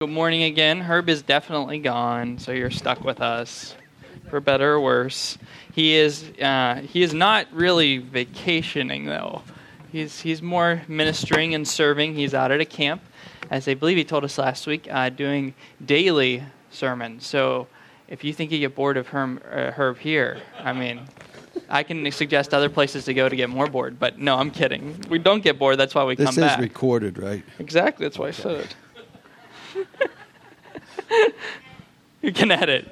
Good morning again. Herb is definitely gone, so you're stuck with us, for better or worse. He is not really vacationing though. He's more ministering and serving. He's out at a camp, as I believe he told us last week, doing daily sermons. So if you think you get bored of Herb here, I mean, I can suggest other places to go to get more bored. But no, I'm kidding. We don't get bored. That's why we come back. This is recorded, right? Exactly. That's why I said it. You can edit.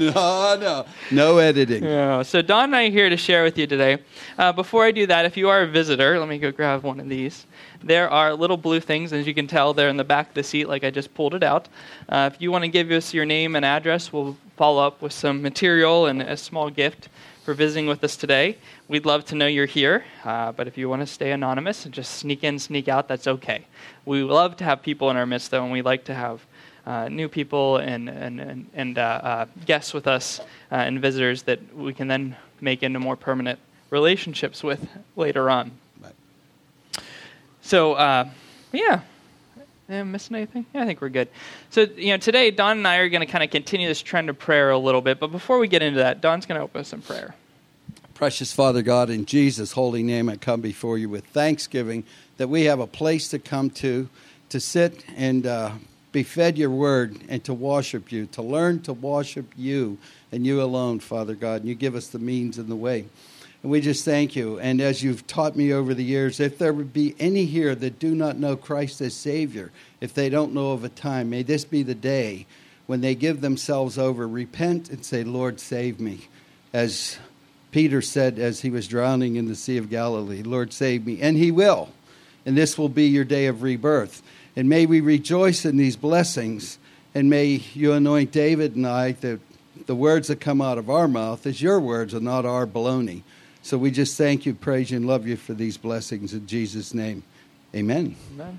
No editing. Yeah. So Don and I are here to share with you today. Before I do that, if you are a visitor, let me go grab one of these. There are little blue things, as you can tell, they're in the back of the seat like I just pulled it out. If you want to give us your name and address, we'll follow up with some material and a small gift for visiting with us today. We'd love to know you're here, but if you want to stay anonymous and just sneak in, sneak out, that's okay. We love to have people in our midst, though, and we like to have new people and guests with us and visitors that we can then make into more permanent relationships with later on. Right. So, Am I missing anything? Yeah, I think we're good. So, today Don and I are going to kind of continue this trend of prayer a little bit, but before we get into that, Don's going to open us in prayer. Precious Father God, in Jesus' holy name, I come before you with thanksgiving that we have a place to come to sit and be fed your word and to worship you, to learn to worship you and you alone, Father God. And you give us the means and the way. And we just thank you. And as you've taught me over the years, if there would be any here that do not know Christ as Savior, if they don't know of a time, may this be the day when they give themselves over, repent and say, Lord, save me. As Peter said as he was drowning in the Sea of Galilee, Lord, save me. And he will. And this will be your day of rebirth. And may we rejoice in these blessings, and may you anoint David and I that the words that come out of our mouth is your words and not our baloney. So we just thank you, praise you, and love you for these blessings in Jesus' name. Amen. Amen.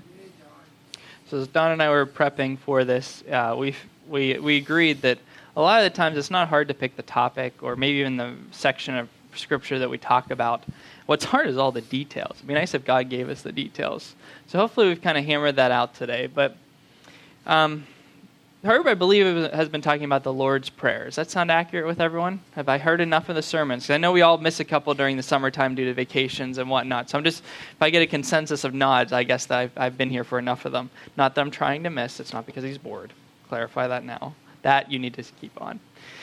So as Don and I were prepping for this, we agreed that a lot of the times it's not hard to pick the topic or maybe even the section of Scripture that we talk about. What's hard is all the details. It'd be nice if God gave us the details. So hopefully we've kind of hammered that out today. But Herb, I believe, has been talking about the Lord's Prayer. Does that sound accurate with everyone? Have I heard enough of the sermons? Because I know we all miss a couple during the summertime due to vacations and whatnot. So if I get a consensus of nods, I guess that I've been here for enough of them. Not that I'm trying to miss. It's not because he's bored. Clarify that now. That you need to keep on.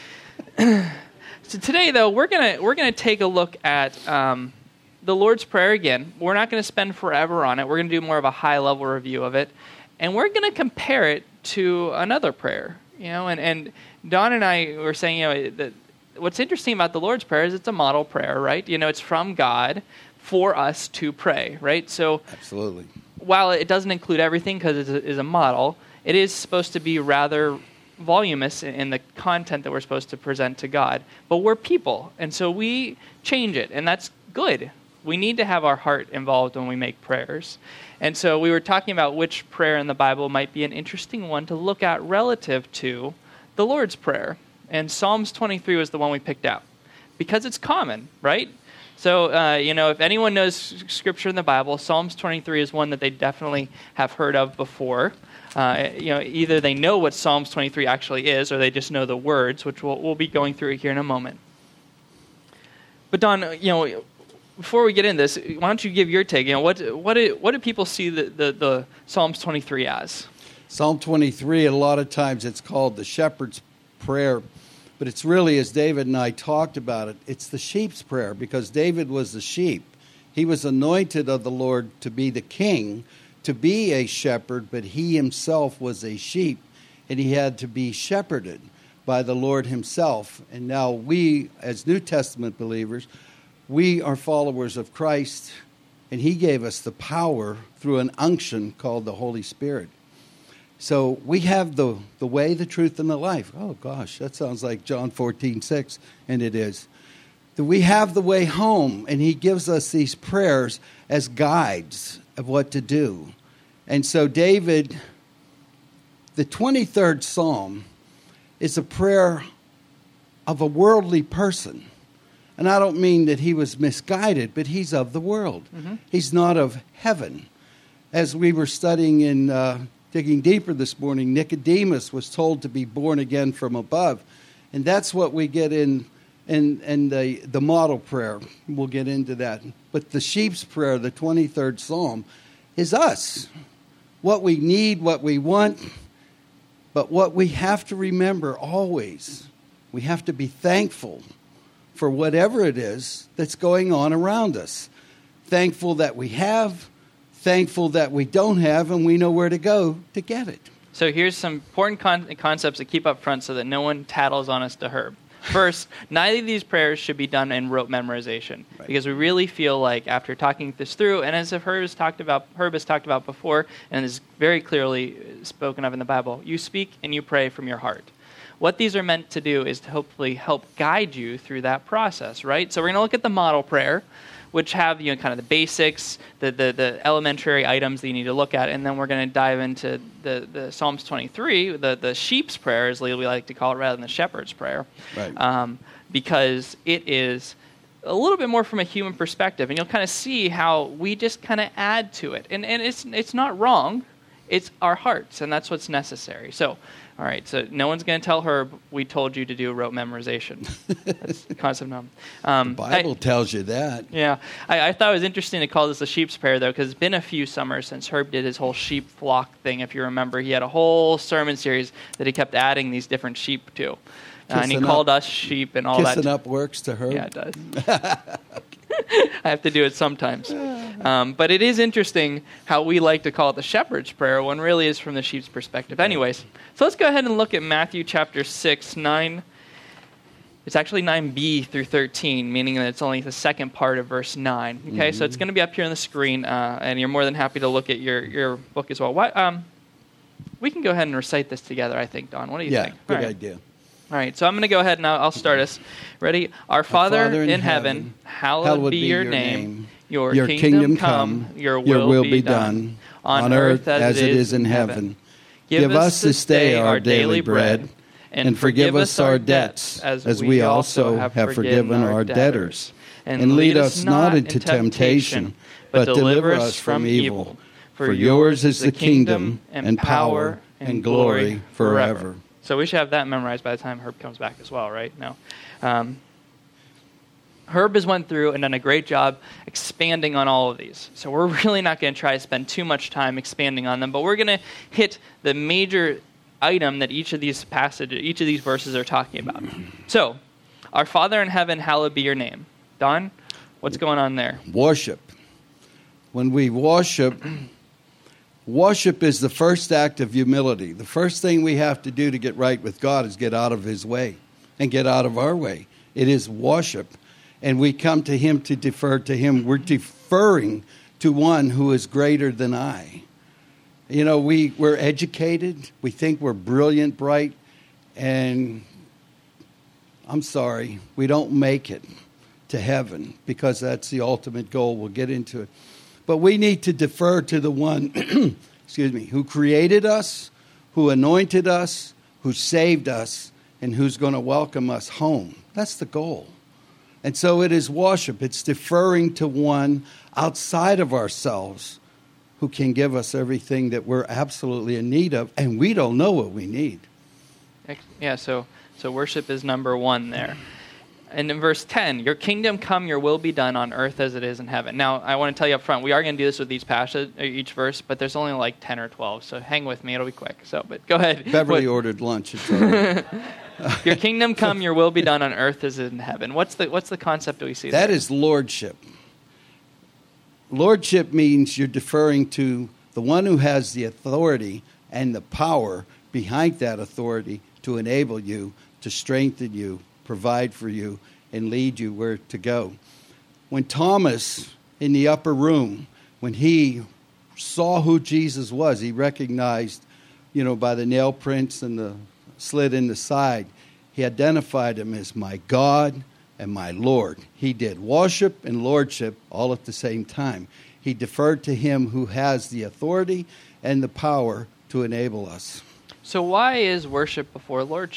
So today, though, we're gonna take a look at the Lord's Prayer again. We're not going to spend forever on it. We're going to do more of a high-level review of it. And we're going to compare it to another prayer. And Don and I were saying, that what's interesting about the Lord's Prayer is it's a model prayer, right? It's from God for us to pray, right? So absolutely. While it doesn't include everything because it is a model, it is supposed to be rather voluminous in the content that we're supposed to present to God. But we're people, and so we change it, and that's good. We need to have our heart involved when we make prayers. And so we were talking about which prayer in the Bible might be an interesting one to look at relative to the Lord's Prayer. And Psalms 23 was the one we picked out because it's common, right? So, if anyone knows Scripture in the Bible, Psalms 23 is one that they definitely have heard of before. Either they know what Psalms 23 actually is or they just know the words, which we'll be going through here in a moment. But Don, before we get into this, why don't you give your take? What do people see the Psalms 23 as? Psalm 23, a lot of times it's called the shepherd's prayer, but it's really, as David and I talked about it, it's the sheep's prayer because David was the sheep. He was anointed of the Lord to be the king, to be a shepherd, but he himself was a sheep, and he had to be shepherded by the Lord himself. And now we, as New Testament believers, we are followers of Christ, and he gave us the power through an unction called the Holy Spirit. So we have the way, the truth, and the life. Oh, gosh, that sounds like John 14:6, and it is. We have the way home, and he gives us these prayers as guides of what to do. And so David, the 23rd Psalm, is a prayer of a worldly person. And I don't mean that he was misguided, but he's of the world. Mm-hmm. He's not of heaven. As we were studying in digging deeper this morning, Nicodemus was told to be born again from above. And that's what we get in the model prayer. We'll get into that. But the sheep's prayer, the 23rd Psalm, is us. What we need, what we want, but what we have to remember always, we have to be thankful for whatever it is that's going on around us. Thankful that we have, thankful that we don't have, and we know where to go to get it. So here's some important concepts to keep up front so that no one tattles on us to Herb. First, neither of these prayers should be done in rote memorization, right? Because we really feel like after talking this through, and as Herb has talked about before, and is very clearly spoken of in the Bible, you speak and you pray from your heart. What these are meant to do is to hopefully help guide you through that process, right? So we're going to look at the model prayer, which have kind of the basics, the elementary items that you need to look at, and then we're going to dive into the Psalms 23, the sheep's prayer, as we like to call it, rather than the shepherd's prayer, right. Because it is a little bit more from a human perspective, and you'll kind of see how we just kind of add to it, and it's not wrong, it's our hearts, and that's what's necessary. So. All right, so no one's going to tell Herb we told you to do rote memorization. That's the concept of the Bible tells you that. Yeah. I thought it was interesting to call this a sheep's prayer, though, because it's been a few summers since Herb did his whole sheep flock thing. If you remember, he had a whole sermon series that he kept adding these different sheep to. And he called us sheep and all that. Kissing up works to Herb? Yeah, it does. I have to do it sometimes. But it is interesting how we like to call it the shepherd's prayer when really is from the sheep's perspective. Anyways, so let's go ahead and look at Matthew chapter 6, 9. It's actually 9b through 13, meaning that it's only the second part of verse 9. Okay, so it's going to be up here on the screen, and you're more than happy to look at your book as well. We can go ahead and recite this together, I think, Don. What do you think? Yeah, good idea. All right, so I'm going to go ahead and I'll start us. Ready? Our Father in heaven, hallowed be your name. Your kingdom come, your will be done, on earth as it is in heaven. Give us this day our daily bread, and forgive us our debts, as we also have forgiven our debtors. And lead us not into temptation, but deliver us from evil. For yours is the kingdom, and power, and glory forever. So we should have that memorized by the time Herb comes back as well, right? No. Herb has went through and done a great job expanding on all of these. So we're really not going to try to spend too much time expanding on them, but we're going to hit the major item that each of these verses are talking about. So, our Father in heaven, hallowed be your name. Don, what's going on there? Worship. When we worship is the first act of humility. The first thing we have to do to get right with God is get out of His way and get out of our way. It is worship. And we come to Him to defer to Him. We're deferring to one who is greater than I. You know, we're educated. We think we're brilliant, bright. And I'm sorry, we don't make it to heaven because that's the ultimate goal. We'll get into it. But we need to defer to the one, who created us, who anointed us, who saved us, and who's going to welcome us home. That's the goal. And so it is worship. It's deferring to one outside of ourselves who can give us everything that we're absolutely in need of, and we don't know what we need. Yeah, so worship is number one there. And in verse 10, your kingdom come, your will be done on earth as it is in heaven. Now, I want to tell you up front, we are going to do this with each verse, but there's only like 10 or 12, so hang with me, it'll be quick. So, but go ahead. Beverly ordered lunch. It's all right. Your kingdom come, your will be done on earth as in heaven. What's the concept that we see there? That is lordship. Lordship means you're deferring to the one who has the authority and the power behind that authority to enable you, to strengthen you, provide for you, and lead you where to go. When Thomas, in the upper room, when he saw who Jesus was, he recognized, by the nail prints and the slit in the side, he identified him as my God and my Lord. He did worship and lordship all at the same time. He deferred to him who has the authority and the power to enable us. So why is worship before lordship?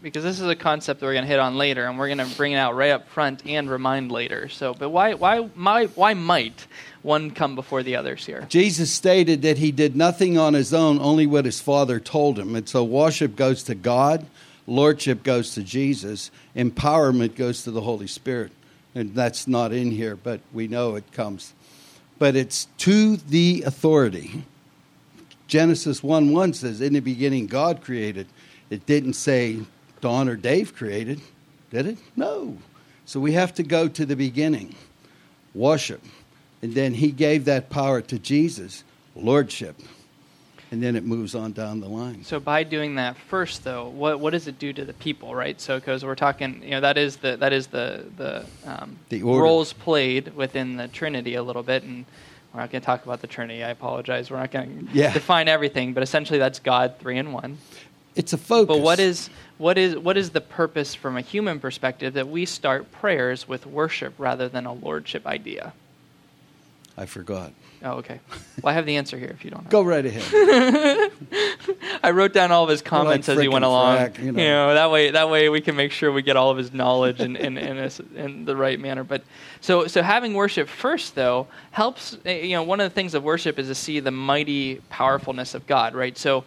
Because this is a concept that we're going to hit on later, and we're going to bring it out right up front and remind later. So, but why might one come before the others here? Jesus stated that he did nothing on his own, only what his Father told him. And so worship goes to God, lordship goes to Jesus, empowerment goes to the Holy Spirit. And that's not in here, but we know it comes. But it's to the authority. Genesis 1:1 says, in the beginning God created. It didn't say Don or Dave created, did it? No. So we have to go to the beginning, worship. And then he gave that power to Jesus, lordship. And then it moves on down the line. So by doing that first, though, what does it do to the people, right? So because we're talking, that is the roles played within the Trinity a little bit, and we're not going to talk about the Trinity. I apologize. We're not going to define everything, but essentially that's God, 3 in 1. It's a focus. But what is the purpose from a human perspective that we start prayers with worship rather than a lordship idea? I forgot. Oh, okay. Well, I have the answer here if you don't know. Go right ahead. I wrote down all of his comments as he went along. Frack, that way we can make sure we get all of his knowledge in the right manner. But so having worship first, though, helps. One of the things of worship is to see the mighty powerfulness of God, right? So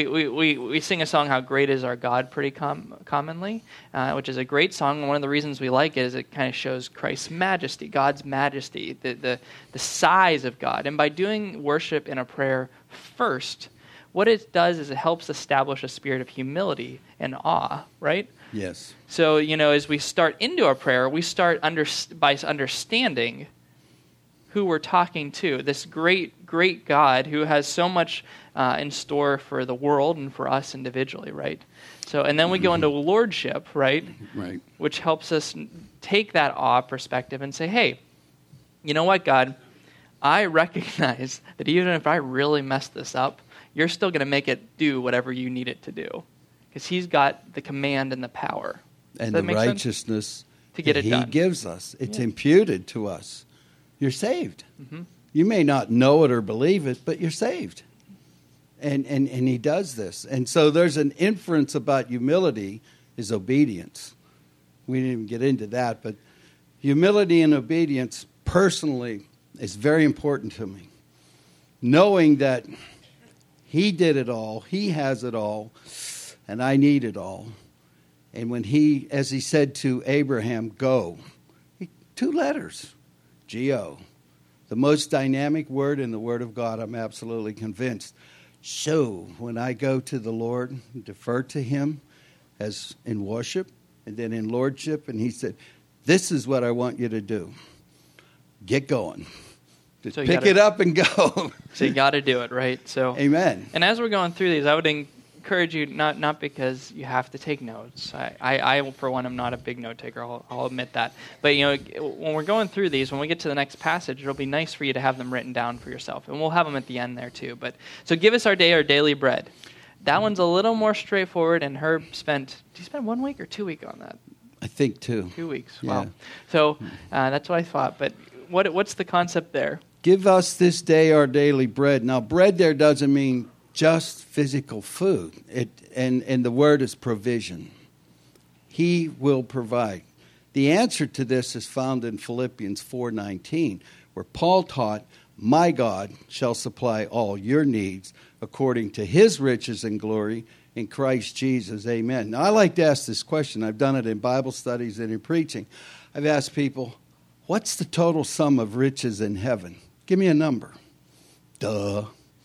we sing a song, "How Great Is Our God," pretty commonly, which is a great song. One of the reasons we like it is it kind of shows Christ's majesty, God's majesty, the size of God. And by doing worship in a prayer first, what it does is it helps establish a spirit of humility and awe, right? Yes. So, as we start into our prayer, we start by understanding who we're talking to, this great, great God who has so much in store for the world and for us individually, right? So, and then we go into lordship, right? Right. Which helps us take that awe perspective and say, hey, you know what, God? I recognize that even if I really mess this up, you're still going to make it do whatever you need it to do. Because he's got the command and the power. And the righteousness to get that it done. he gives us. It's imputed to us. You're saved. Mm-hmm. You may not know it or believe it, but you're saved. And he does this. And so there's an inference about humility is obedience. We didn't even get into that, but humility and obedience personally is very important to me. Knowing that he did it all, he has it all, and I need it all. And when as he said to Abraham, go, 2 letters, G-O. The most dynamic word in the Word of God, I'm absolutely convinced. So when I go to the Lord, defer to him as in worship and then in lordship, and he said, this is what I want you to do. Get going. Just pick it up and go. So you got to do it, right? So amen. And as we're going through these, I would encourage you, not because you have to take notes. I for one, am not a big note taker. I'll admit that. But when we're going through these, when we get to the next passage, it'll be nice for you to have them written down for yourself, and we'll have them at the end there too. But so give us our daily bread. That one's a little more straightforward. And Herb did you spend 1 week or 2 weeks on that? I think 2. 2 weeks. Yeah. Wow. So that's what I thought. But what's the concept there? Give us this day our daily bread. Now, bread there doesn't mean just physical food. And the word is provision. He will provide. The answer to this is found in Philippians 4:19, where Paul taught, my God shall supply all your needs according to his riches and glory in Christ Jesus. Amen. Now, I like to ask this question. I've done it in Bible studies and in preaching. I've asked people, what's the total sum of riches in heaven? Give me a number. Duh.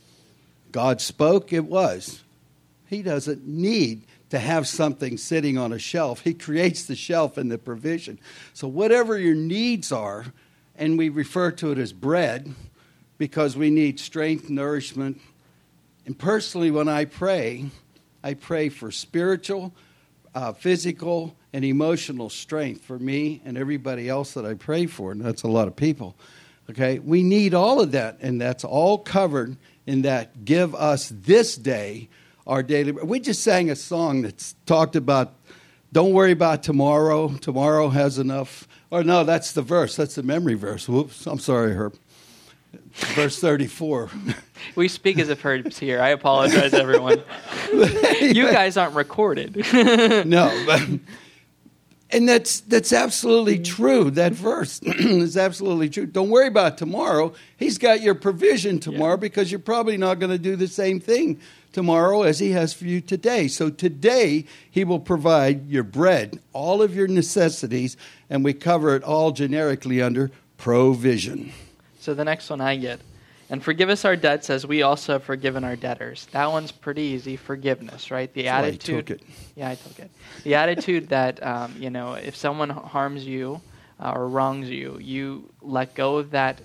God spoke, it was. He doesn't need to have something sitting on a shelf. He creates the shelf and the provision. So whatever your needs are, and we refer to it as bread because we need strength, nourishment. And personally, when I pray for spiritual, physical, and emotional strength for me and everybody else that I pray for, and that's a lot of people. Okay, we need all of that, and that's all covered in that give us this day our daily bread. We just sang a song that's talked about don't worry about tomorrow. Tomorrow has enough. Or no, that's the verse. That's the memory verse. Whoops, I'm sorry, Herb. verse 34. We speak as if Herb's here. I apologize, everyone. You guys aren't recorded. No, but, and that's absolutely true. That verse is absolutely true. Don't worry about tomorrow. He's got your provision tomorrow because you're probably not going to do the same thing tomorrow as he has for you today. So today, he will provide your bread, all of your necessities, and we cover it all generically under provision. So the next one I get. And forgive us our debts as we also have forgiven our debtors. That one's pretty easy. Forgiveness, right? The attitude. I took it. Yeah, I took it. The attitude that, if someone harms you or wrongs you, you let go of that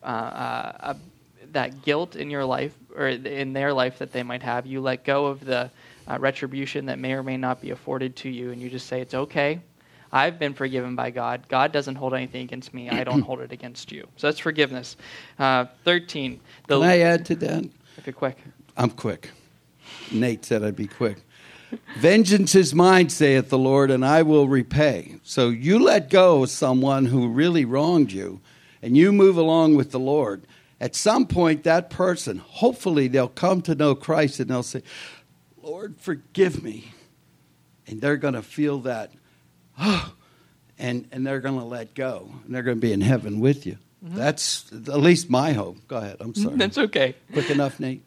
that guilt in your life or in their life that they might have. You let go of the retribution that may or may not be afforded to you, and you just say, it's okay. I've been forgiven by God. God doesn't hold anything against me. I don't hold it against you. So that's forgiveness. 13. Can I add to that? If you're quick. I'm quick. Nate said I'd be quick. Vengeance is mine, saith the Lord, and I will repay. So you let go of someone who really wronged you, and you move along with the Lord. At some point, that person, hopefully they'll come to know Christ, and they'll say, Lord, forgive me. And they're going to feel that. And they're going to let go. And they're going to be in heaven with you. Mm-hmm. That's at least my hope. Go ahead. I'm sorry. That's okay. Quick enough, Nate?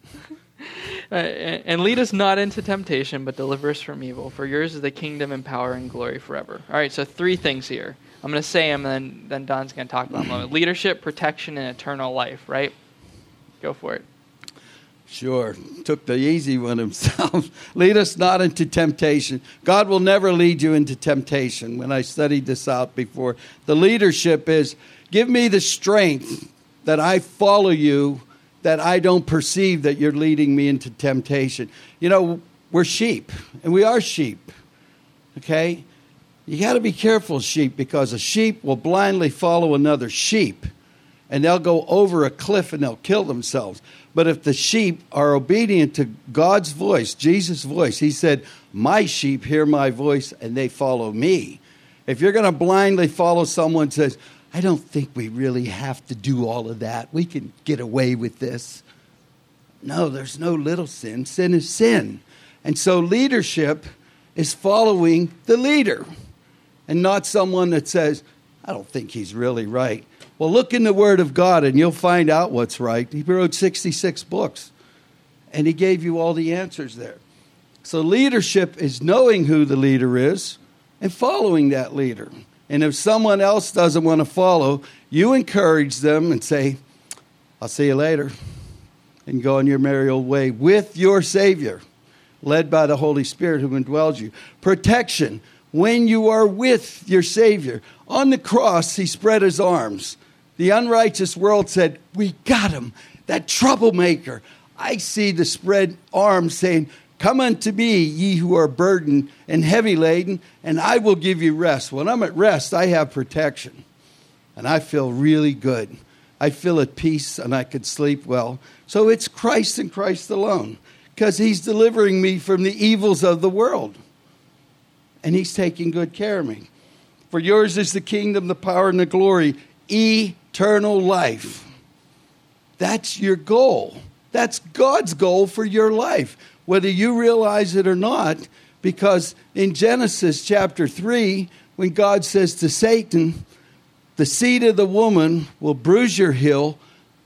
And lead us not into temptation, but deliver us from evil. For yours is the kingdom and power and glory forever. All right, so 3 things here. I'm going to say them, and then Don's going to talk about them a moment. Leadership, protection, and eternal life, right? Go for it. Sure. Took the easy one himself. Lead us not into temptation. God will never lead you into temptation. When I studied this out before, the leadership is, give me the strength that I follow you, that I don't perceive that you're leading me into temptation. You know, we're sheep, and we are sheep, okay? You got to be careful, sheep, because a sheep will blindly follow another sheep, and they'll go over a cliff and they'll kill themselves. But if the sheep are obedient to God's voice, Jesus' voice, he said, my sheep hear my voice and they follow me. If you're going to blindly follow someone who says, I don't think we really have to do all of that. We can get away with this. No, there's no little sin. Sin is sin. And so leadership is following the leader and not someone that says, I don't think he's really right. Well, look in the Word of God and you'll find out what's right. He wrote 66 books and he gave you all the answers there. So leadership is knowing who the leader is and following that leader. And if someone else doesn't want to follow, you encourage them and say, I'll see you later. And go on your merry old way with your Savior, led by the Holy Spirit who indwells you. Protection, when you are with your Savior. On the cross, he spread his arms. The unrighteous world said, we got him, that troublemaker. I see the spread arms saying, come unto me, ye who are burdened and heavy laden, and I will give you rest. When I'm at rest, I have protection, and I feel really good. I feel at peace, and I could sleep well. So it's Christ and Christ alone, because he's delivering me from the evils of the world, and he's taking good care of me. For yours is the kingdom, the power, and the glory, eternal life. That's your goal. That's God's goal for your life, whether you realize it or not, because in Genesis chapter 3, when God says to Satan, the seed of the woman will bruise your heel,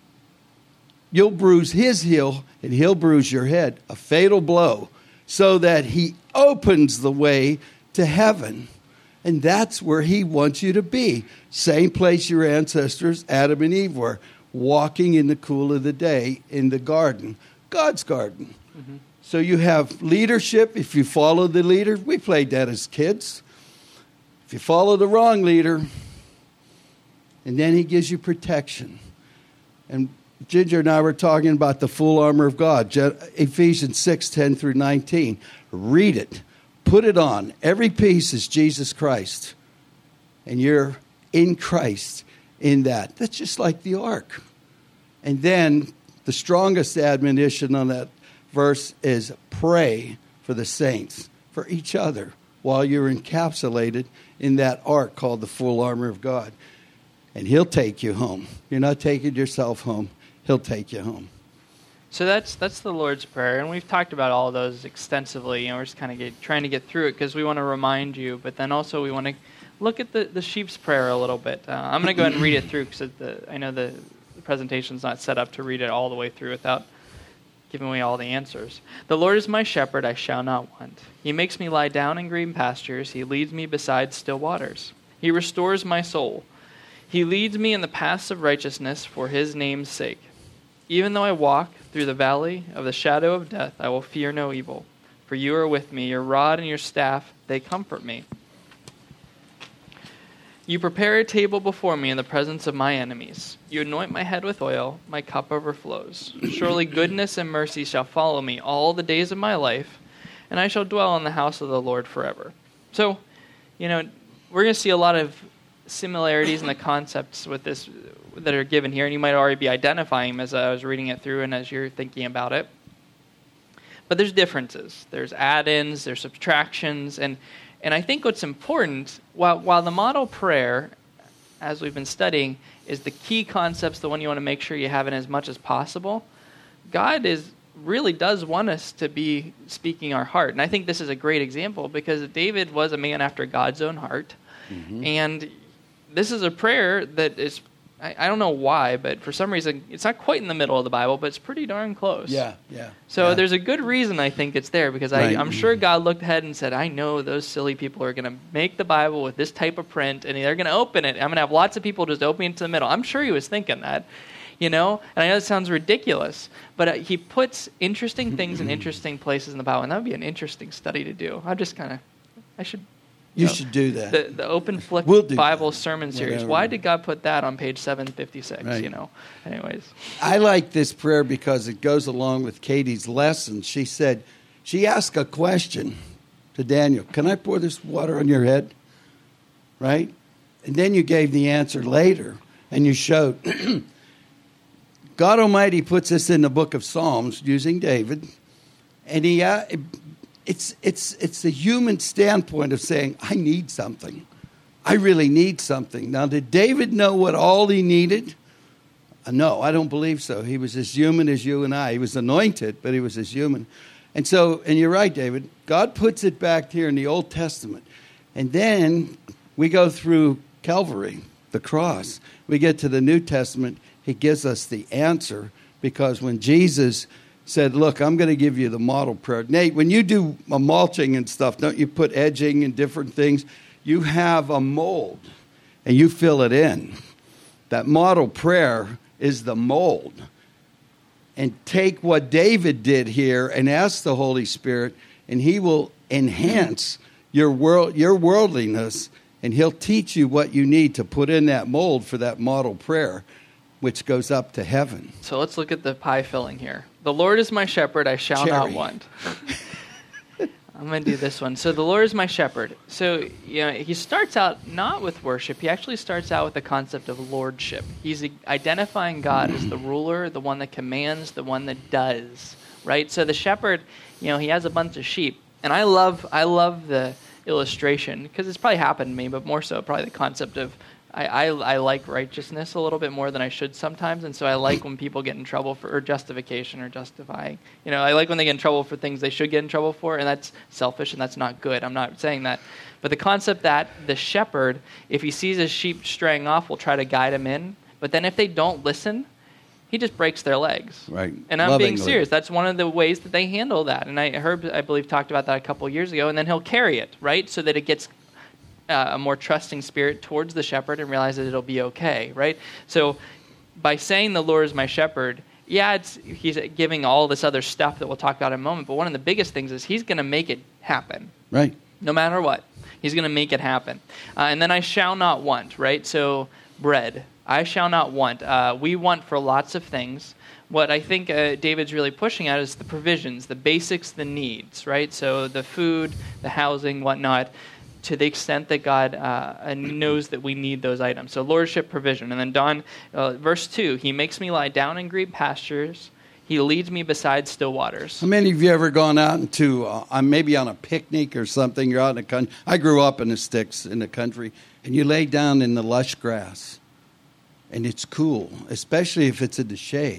you'll bruise his heel, and he'll bruise your head, a fatal blow, so that he opens the way to heaven. And that's where he wants you to be. Same place your ancestors, Adam and Eve, were, walking in the cool of the day in the garden, God's garden. Mm-hmm. So you have leadership if you follow the leader. We played that as kids. If you follow the wrong leader, and then he gives you protection. And Ginger and I were talking about the full armor of God, Ephesians 6:10 through 19. Read it. Put it on. Every piece is Jesus Christ. And you're in Christ in that. That's just like the ark. And then the strongest admonition on that verse is pray for the saints, for each other, while you're encapsulated in that ark called the full armor of God. And he'll take you home. You're not taking yourself home. He'll take you home. So that's the Lord's Prayer, and we've talked about all of those extensively. We're just kind of trying to get through it because we want to remind you, but then also we want to look at the sheep's prayer a little bit. I'm going to go ahead and read it through because I know the presentation's not set up to read it all the way through without giving away all the answers. The Lord is my shepherd, I shall not want. He makes me lie down in green pastures. He leads me beside still waters. He restores my soul. He leads me in the paths of righteousness for his name's sake. Even though I walk through the valley of the shadow of death, I will fear no evil. For you are with me, your rod and your staff, they comfort me. You prepare a table before me in the presence of my enemies. You anoint my head with oil, my cup overflows. Surely goodness and mercy shall follow me all the days of my life, and I shall dwell in the house of the Lord forever. So, we're going to see a lot of similarities in the concepts with this that are given here, and you might already be identifying them as I was reading it through and as you're thinking about it. But there's differences. There's add-ins, there's subtractions, and I think what's important, while the model prayer, as we've been studying, is the key concepts, the one you want to make sure you have in as much as possible, God really does want us to be speaking our heart. And I think this is a great example because David was a man after God's own heart. Mm-hmm. And this is a prayer that is, I don't know why, but for some reason, it's not quite in the middle of the Bible, but it's pretty darn close. Yeah. So there's a good reason I think it's there, because right. I'm sure God looked ahead and said, I know those silly people are going to make the Bible with this type of print, and they're going to open it. I'm going to have lots of people just opening it to the middle. I'm sure he was thinking that, and I know it sounds ridiculous, but he puts interesting things in interesting places in the Bible, and that would be an interesting study to do. You should do that. The Open Flip Bible Sermon Series. Whatever. Why did God put that on page 756? Right. Anyways. I like this prayer because it goes along with Katie's lesson. She asked a question to Daniel. Can I pour this water on your head? Right? And then you gave the answer later, and you showed. God Almighty puts this in the book of Psalms using David, and it's the human standpoint of saying, I need something. I really need something. Now, did David know what all he needed? No, I don't believe so. He was as human as you and I. He was anointed, but he was as human. And you're right, David, God puts it back here in the Old Testament. And then we go through Calvary, the cross. We get to the New Testament. He gives us the answer, because when Jesus said, look, I'm going to give you the model prayer. Nate, when you do a mulching and stuff, don't you put edging and different things? You have a mold, and you fill it in. That model prayer is the mold. And take what David did here and ask the Holy Spirit, and he will enhance your worldliness, and he'll teach you what you need to put in that mold for that model prayer, which goes up to heaven. So let's look at the pie filling here. The Lord is my shepherd, I shall not want. I'm going to do this one. So the Lord is my shepherd. So, he starts out not with worship. He actually starts out with the concept of lordship. He's identifying God as the ruler, the one that commands, the one that does, right? So the shepherd, he has a bunch of sheep. And I love the illustration, because it's probably happened to me, but more so probably the concept of I like righteousness a little bit more than I should sometimes, and so I like when people get in trouble for justification or justifying. I like when they get in trouble for things they should get in trouble for, and that's selfish and that's not good. I'm not saying that. But the concept that the shepherd, if he sees his sheep straying off, will try to guide them in, but then if they don't listen, he just breaks their legs. Right. And I'm being serious. That's one of the ways that they handle that. And Herb, I believe, talked about that a couple years ago, and then he'll carry it, right, so that it gets a more trusting spirit towards the shepherd and realize that it'll be okay, right? So by saying the Lord is my shepherd, he's giving all this other stuff that we'll talk about in a moment, but one of the biggest things is he's going to make it happen. Right. No matter what. He's going to make it happen. And then I shall not want, right? So bread. I shall not want. We want for lots of things. What I think David's really pushing at is the provisions, the basics, the needs, right? So the food, the housing, whatnot, to the extent that God knows that we need those items. So lordship, provision. And then Don, verse 2, he makes me lie down in green pastures. He leads me beside still waters. How many of you ever gone out into, maybe on a picnic or something, you're out in the country. I grew up in the sticks in the country, and you lay down in the lush grass, and it's cool, especially if it's in the shade.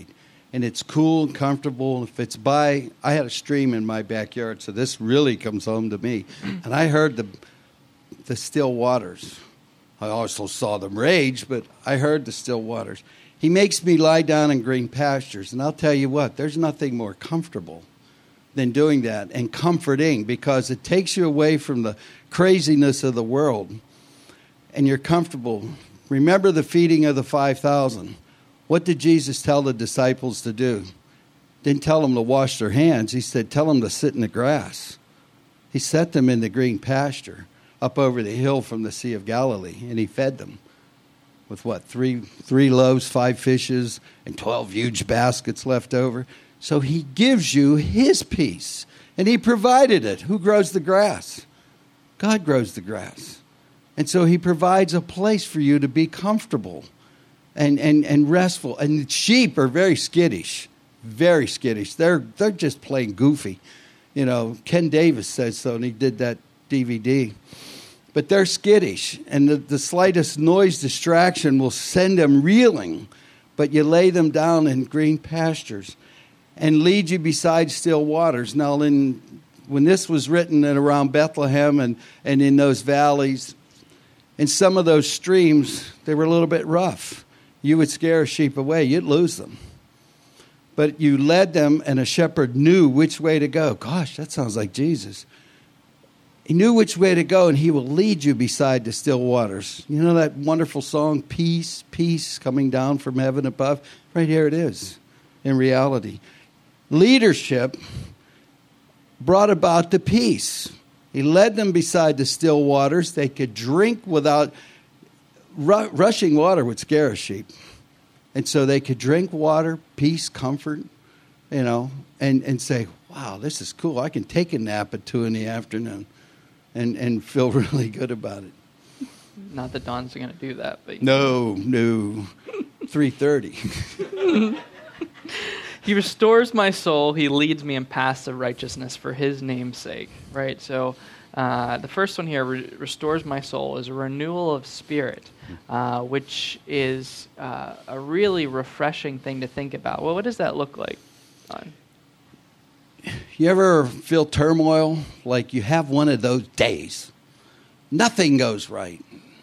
and it's cool and comfortable. If it's I had a stream in my backyard, so this really comes home to me. And I heard the still waters. I also saw them rage, but I heard the still waters. He makes me lie down in green pastures. And I'll tell you what, there's nothing more comfortable than doing that, and comforting, because it takes you away from the craziness of the world, and you're comfortable. Remember the feeding of the 5,000. What did Jesus tell the disciples to do? Didn't tell them to wash their hands. He said, tell them to sit in the grass. He set them in the green pasture up over the hill from the Sea of Galilee, and he fed them with what, three loaves, 5 fishes, and 12 huge baskets left over. So he gives you his peace, and he provided it. Who grows the grass? God grows the grass. And so he provides a place for you to be comfortable and restful. And the sheep are very skittish, very skittish. They're just plain goofy. You know, Ken Davis says so, and he did that DVD. But they're skittish, and the slightest noise distraction will send them reeling. But you lay them down in green pastures and lead you beside still waters. Now, when this was written at around Bethlehem and in those valleys, in some of those streams, they were a little bit rough. You would scare a sheep away. You'd lose them. But you led them, and a shepherd knew which way to go. Gosh, that sounds like Jesus. He knew which way to go, and he will lead you beside the still waters. You know that wonderful song, Peace, Peace, coming down from heaven above? Right here it is, in reality. Leadership brought about the peace. He led them beside the still waters. They could drink without... Rushing water would scare a sheep. And so they could drink water, peace, comfort, you know, and say, wow, this is cool. I can take a nap at 2 in the afternoon. And feel really good about it. Not that Don's going to do that. But No. 3:30. He restores my soul. He leads me in paths of righteousness for his name's sake. Right? So the first one here, restores my soul, is a renewal of spirit, which is a really refreshing thing to think about. Well, what does that look like, Don? You ever feel turmoil? Like you have one of those days. Nothing goes right.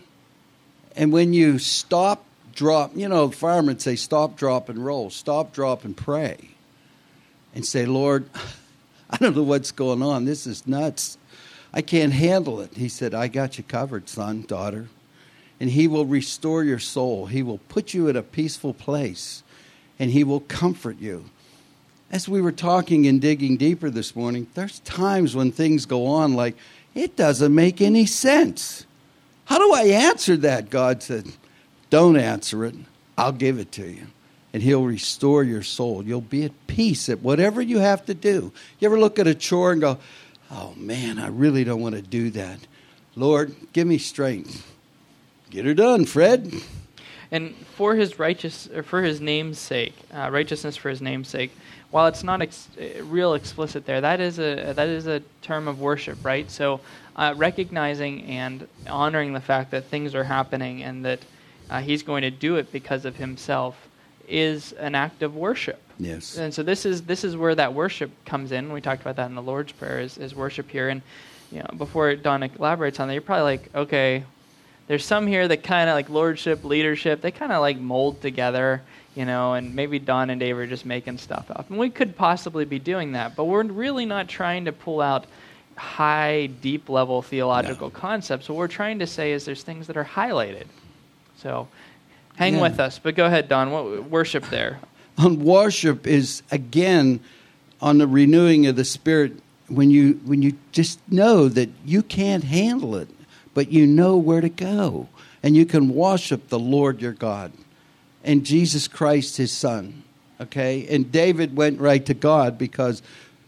And when you stop, drop, you know, the firemen would say stop, drop, and roll. Stop, drop, and pray. And say, Lord, I don't know what's going on. This is nuts. I can't handle it. He said, I got you covered, son, daughter. And he will restore your soul. He will put you in a peaceful place. And he will comfort you. As we were talking and digging deeper this morning, there's times when things go on like, it doesn't make any sense. How do I answer that? God said, don't answer it. I'll give it to you. And he'll restore your soul. You'll be at peace at whatever you have to do. You ever look at a chore and go, oh man, I really don't want to do that. Lord, give me strength. Get her done, Fred. And for his name's sake, righteousness for his name's sake, while it's not real explicit there, that is a term of worship, right? So recognizing and honoring the fact that things are happening and that he's going to do it because of himself is an act of worship. Yes. And so this is where that worship comes in. We talked about that in the Lord's Prayer is worship here. And you know, before Don elaborates on that, you're probably like, okay, there's some here that kind of like lordship, leadership, they kind of like mold together, you know, and maybe Don and Dave are just making stuff up. And we could possibly be doing that, but we're really not trying to pull out high, deep-level theological concepts. What we're trying to say is there's things that are highlighted. So hang with us, but go ahead, Don. What worship there? On worship is, again, on the renewing of the Spirit, when you just know that you can't handle it, but you know where to go. And you can worship the Lord your God and Jesus Christ, his Son. Okay? And David went right to God because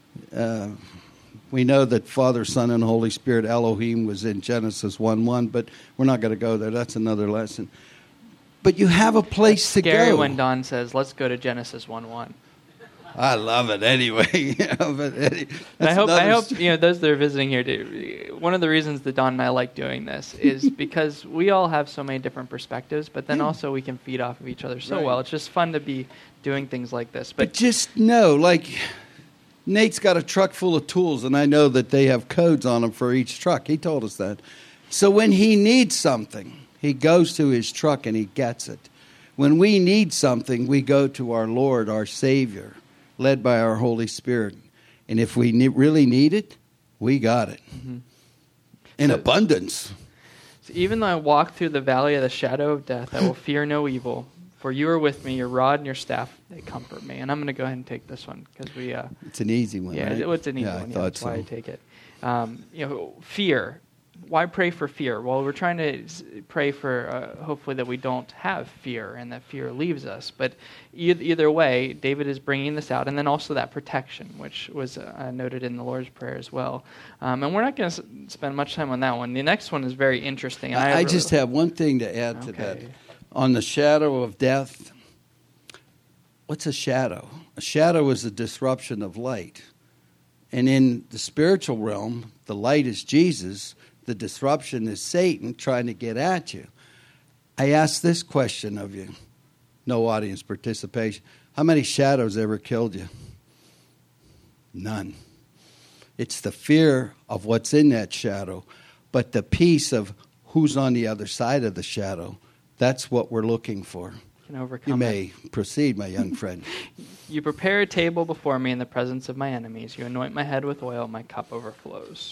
we know that Father, Son, and Holy Spirit, Elohim, was in Genesis 1:1, but we're not going to go there. That's another lesson. But you have a place to go. Scary when Don says, let's go to Genesis 1:1. I love it anyway. I hope those that are visiting here, one of the reasons that Don and I like doing this is because we all have so many different perspectives, but then also we can feed off of each other so well. It's just fun to be doing things like this. But just know, like, Nate's got a truck full of tools, and I know that they have codes on them for each truck. He told us that. So when he needs something, he goes to his truck and he gets it. When we need something, we go to our Lord, our Savior, led by our Holy Spirit. And if we really need it, we got it. Mm-hmm. In abundance. So even though I walk through the valley of the shadow of death, I will fear no evil. For you are with me, your rod and your staff, they comfort me. And I'm going to go ahead and take this one because we... it's an easy one, right? It's an easy one. That's why I take it. Fear. Why pray for fear? Well, we're trying to pray for hopefully that we don't have fear and that fear leaves us. But either way, David is bringing this out. And then also that protection, which was noted in the Lord's Prayer as well. And we're not going to spend much time on that one. The next one is very interesting. And I just have one thing to add to that. On the shadow of death, what's a shadow? A shadow is a disruption of light. And in the spiritual realm, the light is Jesus. The disruption is Satan trying to get at you. I ask this question of you. No audience participation. How many shadows ever killed you? None. It's the fear of what's in that shadow, but the peace of who's on the other side of the shadow. That's what we're looking for. You may proceed, my young friend. You prepare a table before me in the presence of my enemies. You anoint my head with oil. My cup overflows.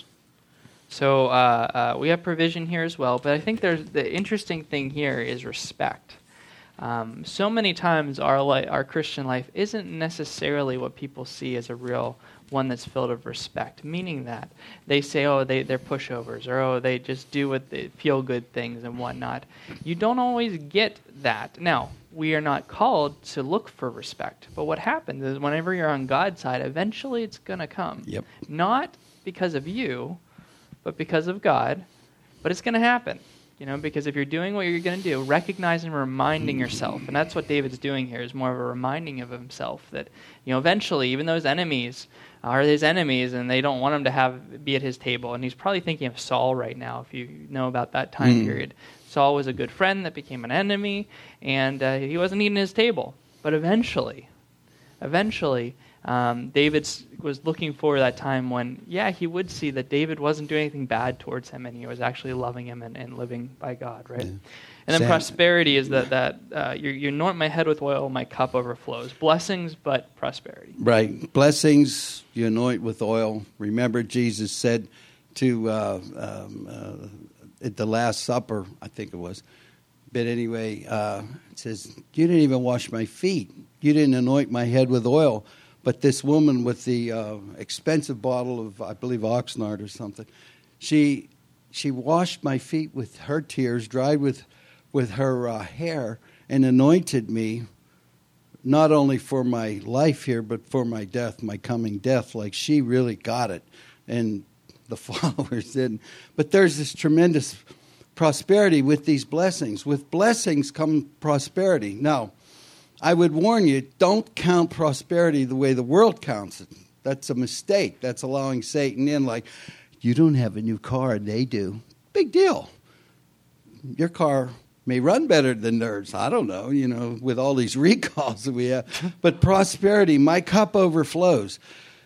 So we have provision here as well, but I think the interesting thing here is respect. So many times our Christian life isn't necessarily what people see as a real one that's filled with respect, meaning that they say, they're pushovers, or they just do what they feel good things and whatnot. You don't always get that. Now, we are not called to look for respect, but what happens is whenever you're on God's side, eventually it's going to come. Yep. Not because of you, but because of God, but it's going to happen, because if you're doing what you're going to do, recognize and reminding yourself, and that's what David's doing here, is more of a reminding of himself that, eventually, even though his enemies are his enemies and they don't want him to be at his table, and he's probably thinking of Saul right now, if you know about that time period. Saul was a good friend that became an enemy, and he wasn't eating his table, but eventually, David was looking for that time when, he would see that David wasn't doing anything bad towards him, and he was actually loving him and living by God, right? Yeah. And then prosperity is that you anoint my head with oil, my cup overflows. Blessings, but prosperity. Right. Blessings, you anoint with oil. Remember, Jesus said to, at the Last Supper, I think it was, but anyway, it says, you didn't even wash my feet. You didn't anoint my head with oil. But this woman with the expensive bottle of, I believe, Oxnard or something, she washed my feet with her tears, dried with her hair, and anointed me, not only for my life here, but for my death, my coming death. Like, she really got it, and the followers didn't. But there's this tremendous prosperity with these blessings. With blessings come prosperity. Now, I would warn you, don't count prosperity the way the world counts it. That's a mistake. That's allowing Satan in, like, you don't have a new car, and they do. Big deal. Your car may run better than theirs. I don't know, with all these recalls that we have. But prosperity, my cup overflows.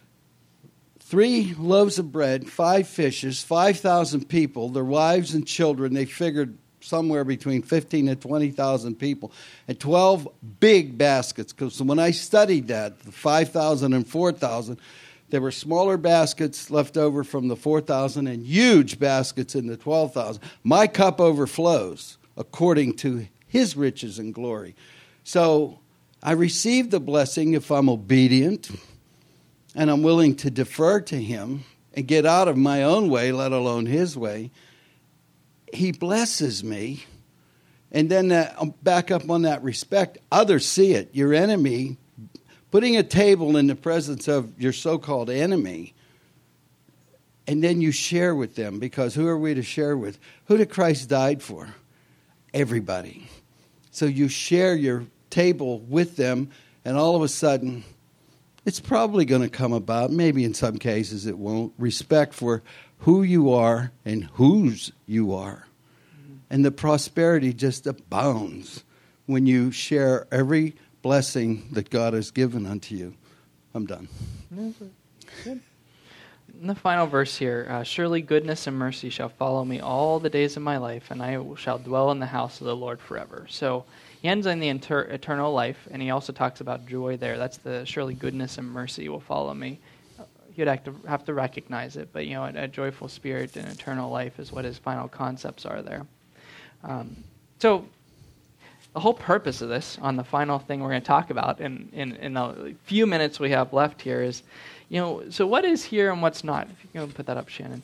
3 loaves of bread, 5 fishes, 5,000 people, their wives and children. They figured somewhere between 15 and 20,000 people, and 12 big baskets. Because when I studied that, the 5,000 and 4,000, there were smaller baskets left over from the 4,000 and huge baskets in the 12,000. My cup overflows according to his riches and glory. So I receive the blessing if I'm obedient and I'm willing to defer to him and get out of my own way, let alone his way. He blesses me, and then back up on that respect, others see it. Your enemy, putting a table in the presence of your so-called enemy, and then you share with them, because who are we to share with? Who did Christ died for? Everybody. So you share your table with them, and all of a sudden, it's probably going to come about. Maybe in some cases it won't. Respect for who you are and whose you are. And the prosperity just abounds when you share every blessing that God has given unto you. I'm done. Good. In the final verse here, surely goodness and mercy shall follow me all the days of my life, and I shall dwell in the house of the Lord forever. So he ends on the eternal life, and he also talks about joy there. That's the surely goodness and mercy will follow me. You'd have to recognize it, but a joyful spirit and eternal life is what his final concepts are there. So the whole purpose of this, on the final thing we're going to talk about in the few minutes we have left here is, so what is here and what's not? If you can put that up, Shannon.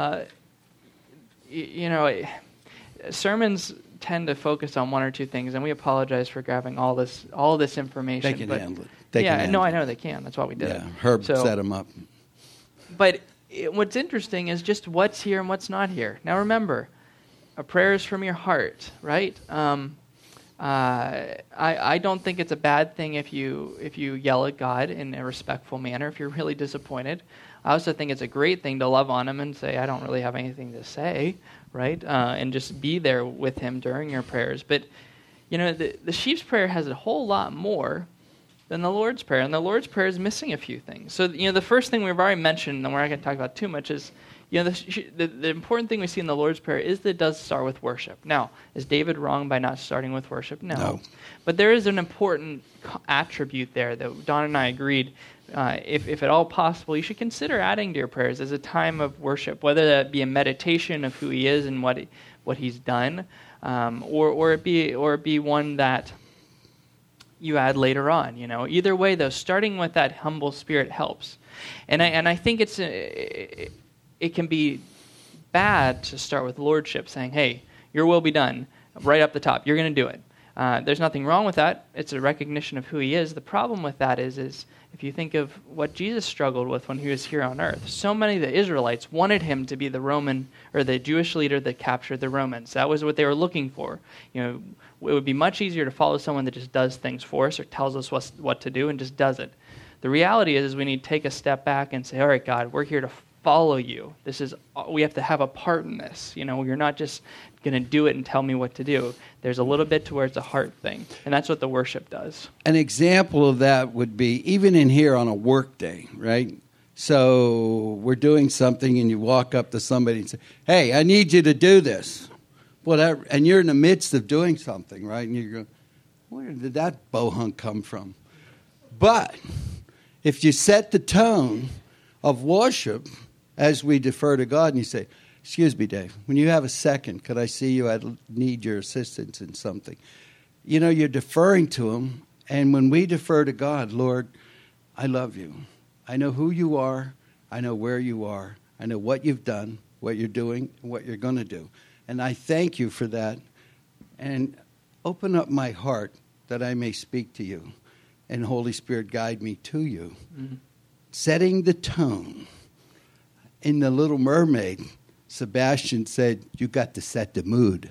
Sermons tend to focus on one or two things, and we apologize for grabbing all this information. They can handle it. I know they can. That's why we did it. Herb set them up. But what's interesting is just what's here and what's not here. Now remember, a prayer is from your heart, right? I don't think it's a bad thing if you yell at God in a respectful manner if you're really disappointed. I also think it's a great thing to love on him and say, I don't really have anything to say, right? And just be there with him during your prayers. But, the sheep's prayer has a whole lot more than the Lord's Prayer, and the Lord's Prayer is missing a few things. So, the first thing we've already mentioned, and we're not going to talk about too much, is the important thing we see in the Lord's Prayer is that it does start with worship. Now, is David wrong by not starting with worship? No. But there is an important attribute there that Don and I agreed, if at all possible, you should consider adding to your prayers as a time of worship, whether that be a meditation of who he is and what he's done, or it be one that you add later on. Either way, though, starting with that humble spirit helps, and I think it can be bad to start with lordship, saying, hey, your will be done, right up the top. You're going to do it. There's nothing wrong with that. It's a recognition of who he is. The problem with that is if you think of what Jesus struggled with when he was here on earth, so many of the Israelites wanted him to be the Roman or the Jewish leader that captured the Romans. That was what they were looking for. It would be much easier to follow someone that just does things for us or tells us what to do and just does it. The reality is we need to take a step back and say, all right, God, we're here to follow you. We have to have a part in this. You're not just going to do it and tell me what to do. There's a little bit to where it's a heart thing, and that's what the worship does. An example of that would be even in here on a work day, right? So we're doing something, and you walk up to somebody and say, hey, I need you to do this. And you're in the midst of doing something, right? And you go, where did that bohunk come from? But if you set the tone of worship as we defer to God and you say, excuse me, Dave, when you have a second, could I see you? I need your assistance in something. You're deferring to him. And when we defer to God, Lord, I love you. I know who you are. I know where you are. I know what you've done, what you're doing, and what you're going to do. And I thank you for that. And open up my heart that I may speak to you. And Holy Spirit, guide me to you. Mm-hmm. Setting the tone. In The Little Mermaid, Sebastian said, you got to set the mood.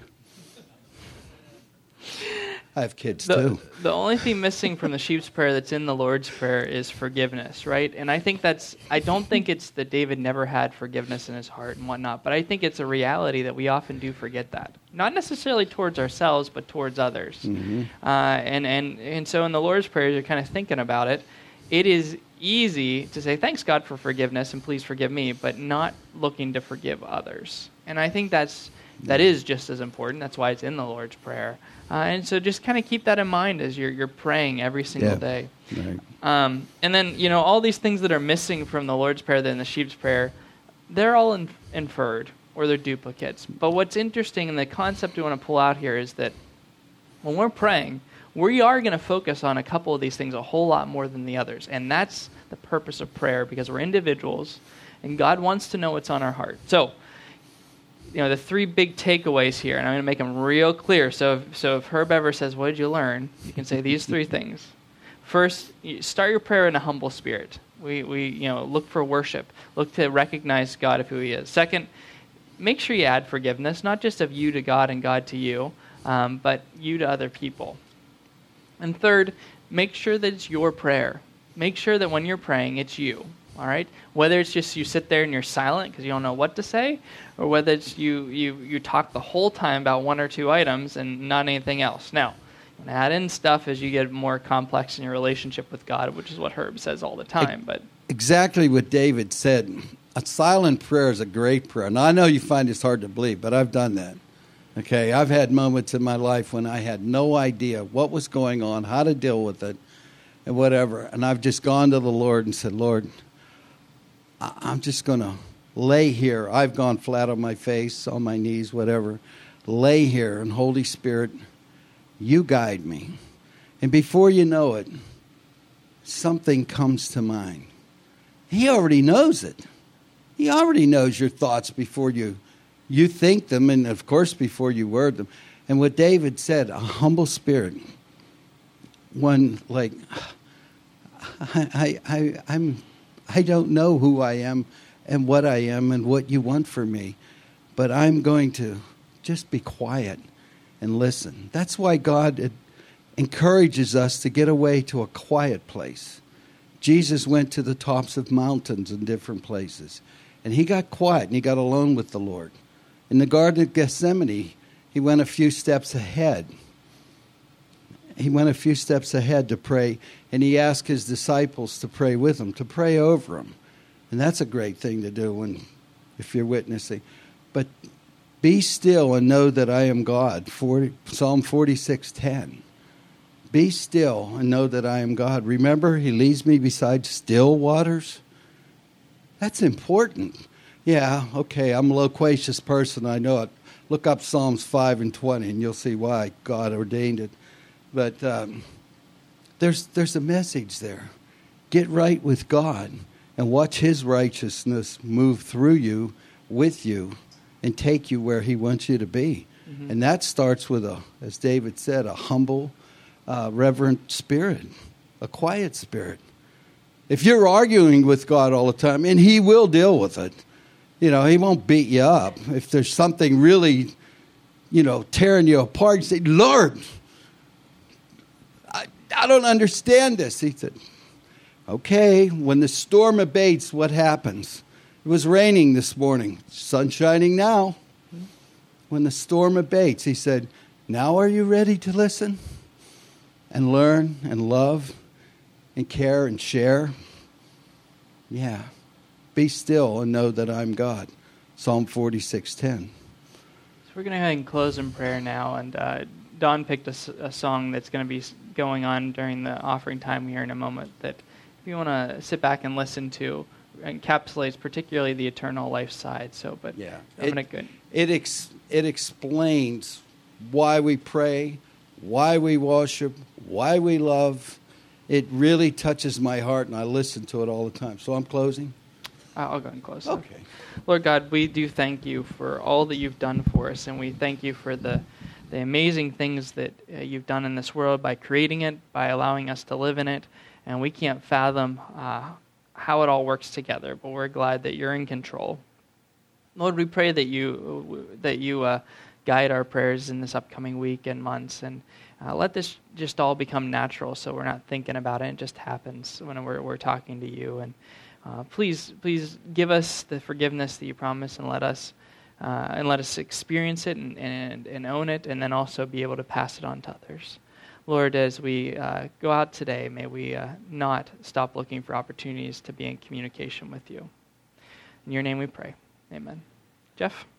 I have kids too. The only thing missing from the sheep's prayer that's in the Lord's Prayer is forgiveness, right? And I don't think it's that David never had forgiveness in his heart and whatnot, but I think it's a reality that we often do forget that. Not necessarily towards ourselves, but towards others. Mm-hmm. And so in the Lord's Prayer, you're kind of thinking about it. It is easy to say, thanks, God, for forgiveness, and please forgive me, but not looking to forgive others. And I think that is just as important. That's why it's in the Lord's Prayer. And so just kind of keep that in mind as you're praying every single day. Right. And then, all these things that are missing from the Lord's Prayer than the sheep's prayer, they're all inferred, or they're duplicates. But what's interesting, and the concept we want to pull out here, is that when we're praying, we are going to focus on a couple of these things a whole lot more than the others. And that's the purpose of prayer, because we're individuals, and God wants to know what's on our heart. So, the three big takeaways here, and I'm going to make them real clear. So if Herb ever says, what did you learn? You can say these three things. First, start your prayer in a humble spirit. We look for worship. Look to recognize God of who he is. Second, make sure you add forgiveness, not just of you to God and God to you, but you to other people. And third, make sure that it's your prayer. make sure that when you're praying, it's you. All right? Whether it's just you sit there and you're silent because you don't know what to say, or whether it's you talk the whole time about one or two items and not anything else. Now, you can add in stuff as you get more complex in your relationship with God, which is what Herb says all the time. But exactly what David said. A silent prayer is a great prayer. Now, I know you find this hard to believe, but I've done that. Okay, I've had moments in my life when I had no idea what was going on, how to deal with it, and whatever. And I've just gone to the Lord and said, Lord, I'm just going to lay here. I've gone flat on my face, on my knees, whatever. Lay here, and Holy Spirit, you guide me. And before you know it, something comes to mind. He already knows it. He already knows your thoughts before you think them, and of course before you word them. And what David said, a humble spirit, one like, I don't know who I am and what I am and what you want for me, but I'm going to just be quiet and listen. That's why God encourages us to get away to a quiet place. Jesus went to the tops of mountains in different places, and he got quiet and he got alone with the Lord. In the Garden of Gethsemane, he went a few steps ahead. He went a few steps ahead to pray, and he asked his disciples to pray with him, to pray over him. And that's a great thing to do if you're witnessing. But be still and know that I am God. Psalm 46:10. Be still and know that I am God. Remember, he leads me beside still waters. That's important. Yeah, okay, I'm a loquacious person, I know it. Look up Psalms 5 and 20, and you'll see why God ordained it. But there's a message there. Get right with God and watch his righteousness move through you, with you, and take you where he wants you to be. Mm-hmm. And that starts with, as David said, a humble, reverent spirit, a quiet spirit. If you're arguing with God all the time, and he will deal with it, he won't beat you up. If there's something really, tearing you apart, you say, Lord, I don't understand this. He said, okay, when the storm abates, what happens? It was raining this morning. Sun's shining now. When the storm abates, he said, now are you ready to listen and learn and love and care and share? Yeah. Be still and know that I'm God. Psalm 46:10. So we're going to go ahead and close in prayer now. And Don picked a song that's going to be going on during the offering time here in a moment that if you want to sit back and listen to, encapsulates particularly the eternal life side. So, but yeah, it explains why we pray, why we worship, why we love. It really touches my heart, and I listen to it all the time. So I'm closing. I'll go and close. Okay. Lord God, we do thank you for all that you've done for us, and we thank you for the amazing things that you've done in this world by creating it, by allowing us to live in it, and we can't fathom how it all works together, but we're glad that you're in control. Lord, we pray that you guide our prayers in this upcoming week and months, and let this just all become natural so we're not thinking about it. It just happens when we're talking to you. And please give us the forgiveness that you promise, and let us experience it and own it, and then also be able to pass it on to others. Lord, as we go out today, may we not stop looking for opportunities to be in communication with you. In your name we pray. Amen. Jeff?